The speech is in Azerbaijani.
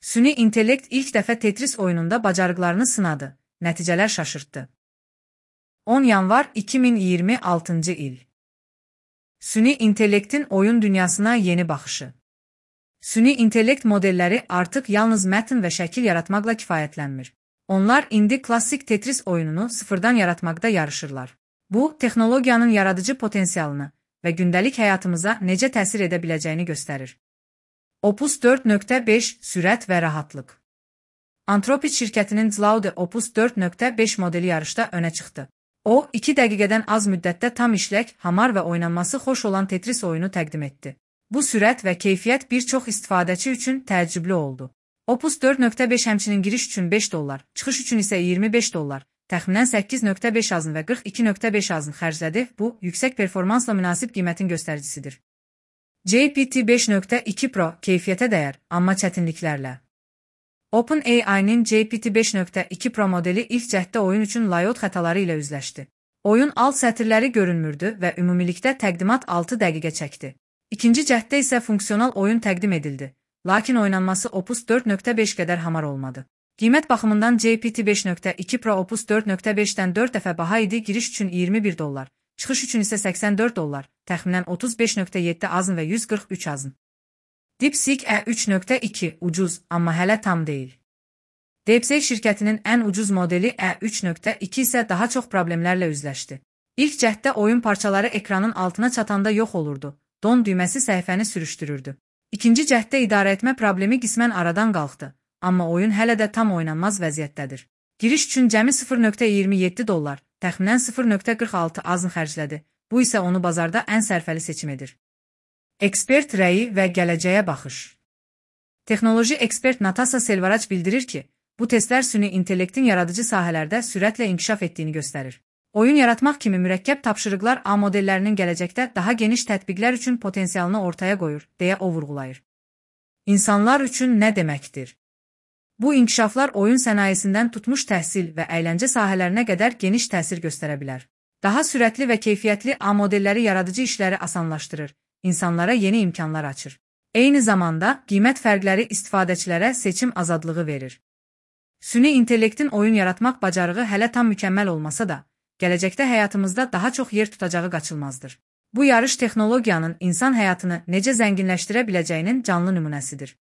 Süni intellekt ilk dəfə Tetris oyununda bacarıqlarını sınadı. Nəticələr şaşırtdı. 10 yanvar 2026-cı il. Süni intellektin oyun dünyasına yeni baxışı. Süni intellekt modelləri artıq yalnız mətn və şəkil yaratmaqla kifayətlənmir. Onlar indi klassik Tetris oyununu sıfırdan yaratmaqda yarışırlar. Bu, texnologiyanın yaradıcı potensialını və gündəlik həyatımıza necə təsir edə biləcəyini göstərir. Opus 4.5 sürət və rahatlıq. Anthropic şirkətinin Claude Opus 4.5 modeli yarışda önə çıxdı. O, 2 dəqiqədən az müddətdə tam işlək, hamar və oynanması xoş olan Tetris oyunu təqdim etdi. Bu sürət və keyfiyyət bir çox istifadəçi üçün təəccüblü oldu. Opus 4.5 həmçinin giriş üçün $5, çıxış üçün isə $25, təxminən 8.5 azın və 42.5 azın xərclədi. Bu, yüksək performansla münasib qiymətin göstəricisidir. GPT 5.2 Pro keyfiyyətə dəyər, amma çətinliklərlə. OpenAI-nin GPT 5.2 Pro modeli ilk cəhddə oyun üçün layout xətaları ilə üzləşdi. Oyun alt sətirləri görünmürdü və ümumilikdə təqdimat 6 dəqiqə çəkdi. İkinci cəhddə isə funksional oyun təqdim edildi, lakin oynanması Opus 4.5 qədər hamar olmadı. Qiymət baxımından GPT 5.2 Pro Opus 4.5-dən 4 dəfə baha idi, giriş üçün $21, çıxış üçün isə $84, təxminən 35.7 azın və 143 azın. DeepSeek E3.2 ucuz, amma hələ tam deyil. DeepSeek şirkətinin ən ucuz modeli E3.2 isə daha çox problemlərlə üzləşdi. İlk cəhddə oyun parçaları ekranın altına çatanda yox olurdu. Don düyməsi səhifəni sürüşdürürdü. İkinci cəhddə idarəetmə problemi qismən aradan qalxdı, amma oyun hələ də tam oynanmaz vəziyyətdədir. Giriş üçün cəmi $0.27, təxminən 0.46 azın xərclədi. Bu isə onu bazarda ən sərfəli seçim edir. Ekspert rəyi və gələcəyə baxış. Texnoloji ekspert Natasha Selvarac bildirir ki, bu testlər süni intellektin yaradıcı sahələrdə sürətlə inkişaf etdiyini göstərir. Oyun yaratmaq kimi mürəkkəb tapşırıqlar A modellərinin gələcəkdə daha geniş tətbiqlər üçün potensialını ortaya qoyur, deyə o vurğulayır. İnsanlar üçün nə deməkdir? Bu inkişaflar oyun sənayesindən tutmuş təhsil və əyləncə sahələrinə qədər geniş təsir göstərə bilər. Daha sürətli və keyfiyyətli A modelləri yaradıcı işləri asanlaşdırır, insanlara yeni imkanlar açır. Eyni zamanda qiymət fərqləri istifadəçilərə seçim azadlığı verir. Süni intellektin oyun yaratmaq bacarığı hələ tam mükəmməl olmasa da, gələcəkdə həyatımızda daha çox yer tutacağı qaçılmazdır. Bu yarış texnologiyanın insan həyatını necə zənginləşdirə biləcəyinin canlı nümunəsidir.